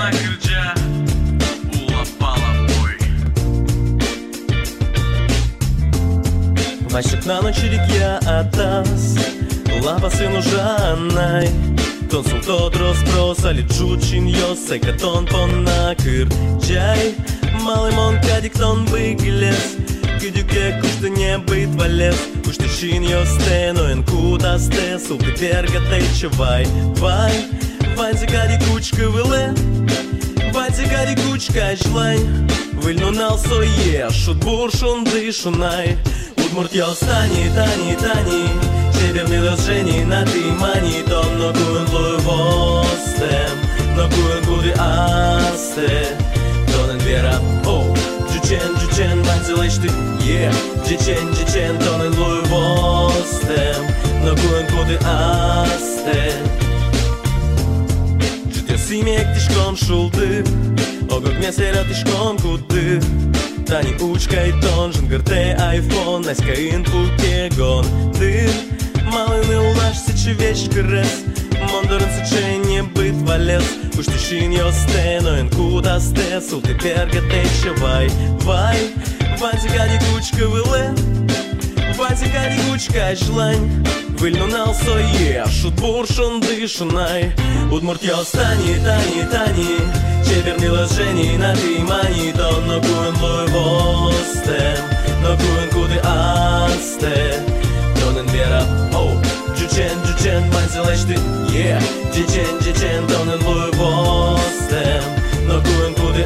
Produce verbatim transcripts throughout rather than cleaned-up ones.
sana kerja ulapala boy. Başlık nanoçilik ya atas Lapasın użanaj Ton są to rozpros, ale czucin josej Katon ponna kırcay Малый кадик тон выглес Küdüke kuştu не быть валес Kuştu şin yoste Noen kudaste Sulti perga tečevai Vai, vai zagadi kučka vile Vai zagadi kučka žlaj Vylnu nalso je Šut buršun dышунай Удмуртья стани, тани, тани Северный лошени на тимани Том ногуен луевостем Ногуен гуды асте Тонен вера, о Джучен, джучен, манзелешты, е Джичен, джичен, тонен луевостем Ногуен гуды асте Джутя симек тишком шулды Огок месера тишком куды Tani uczka i ton, żengarte iPhone Najska input kiegon Ty, mały mylasz, syczy wieś kres Mondorun syczy nie byt walec Uż ty szyn joste, no en kudaste Sulty perga tečevai Vai, vai zagadi kučka vile Vai zagadi kučka žlaň Vylnu nalso je, šut buršun dышунай Удмуртья стани, тани, тани Северный лошени на тимани Тон ногуен луевостем Ногуен куды асте Тонен вера, о Джучен, джучен, манзелешты, е Джичен, джичен, тонен луевостем Ногуен куды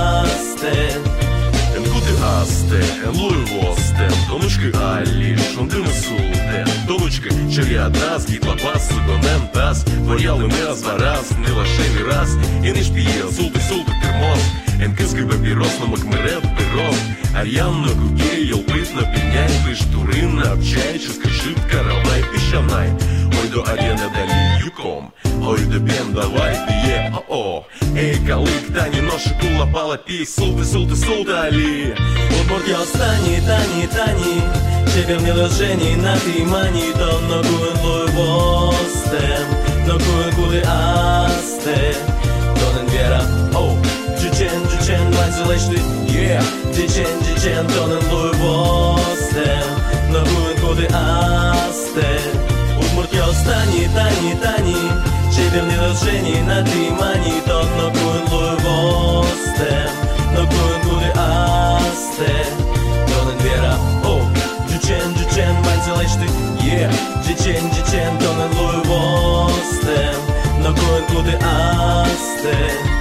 асте En kudi aste, en luivostem Tonuşki alliš, un dima sultem Tonuşki čeriadas, gitla pasugonem tas Variali mes varas, nilaševi ras En išpija sulti sulti pirmos En kas griba piros, namak meret piros Арьяна куге, елпит на пенять Выш турина, обчайческа шибка равнай песчаной Ой до арена дали юком Ой до бен давай пие, о-о Эй, калык, тани, ноши кула пала пей Султы, султы, султы, али Удмуртья стани, тани, тани Северный лошени на тимани Тон ногуен луевостем Ногуен куды асте Тонен вера, о Джучен, джучен, манзелешты, е Джичен, джичен, тонен луевостем Ногуен куды асте Удмуртья стани, тани, тани Северный лошени на тимани Тон ногуен луевостем Ногуен куды асте Тонен вера, о Джучен, джучен, манзелешты, е Джичен, джичен, тонен луевостем Ногуен куды асте